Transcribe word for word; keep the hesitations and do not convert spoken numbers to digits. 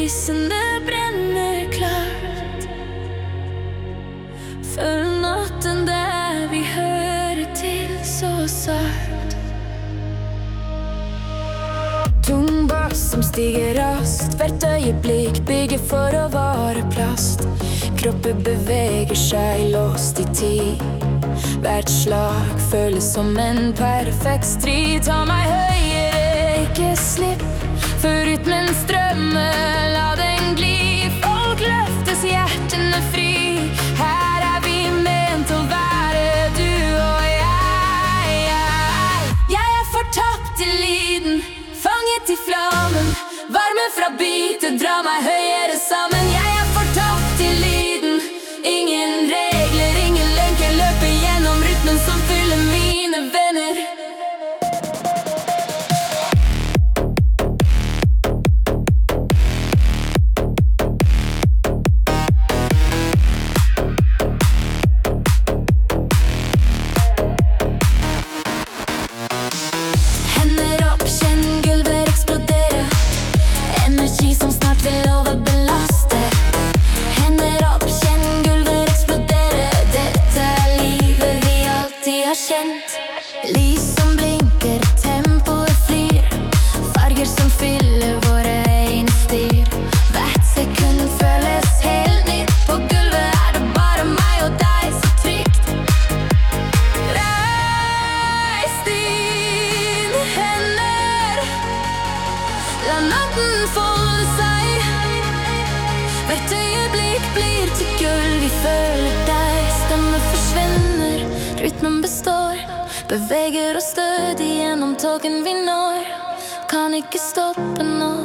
Lysene brenner klart. Følg natten der vi hører til så sart. Tung bass som stiger raskt. Hvert øyeblikk bygger for å vare plast. Kropper beveger seg låst i tid. Hvert slag føles som en perfekt strid. Ta meg høyere, ikke slipp, for rytmen strømmer, la den gli. Folk løftes, hjertene fri. Her er vi ment å være, du og jeg, jeg. Jeg er fortapt i lyden, fanget i flammen. Varmen fra beatet drar meg høyere sammen. Jeg er fortapt i lyden, ingen regler, ingen lenker. Løper gjennom rytmen som fyller mine venner. Hender opp, kjenn gulvet eksplodere. Energi som snart vil overbelaste. Hender opp, kjenn gulvet eksplodere. Dette er livet vi alltid har kjent. Lys som blinker, tempoet flyr. Farger som fyller våre øyne styr. Hvert sekund føles helt nytt. På gulvet er det bare meg og deg, så trygt. Reis dine hender, la natten folde seg. Hvert øyeblikk blir til gull. Vi føler deg, stemmen forsvinner, rytmen består. Beveger oss stødig gjennom tåken vi når. Kan ikke stoppe nå.